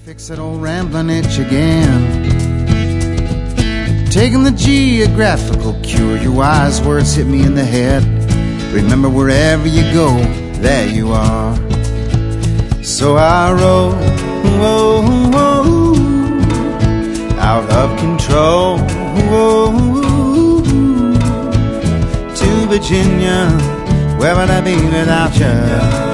Fix that old rambling itch again. Taking the geographical cure, your wise words hit me in the head. Remember, wherever you go, there you are. So I rode, out of control, to Virginia. Where would I be without you?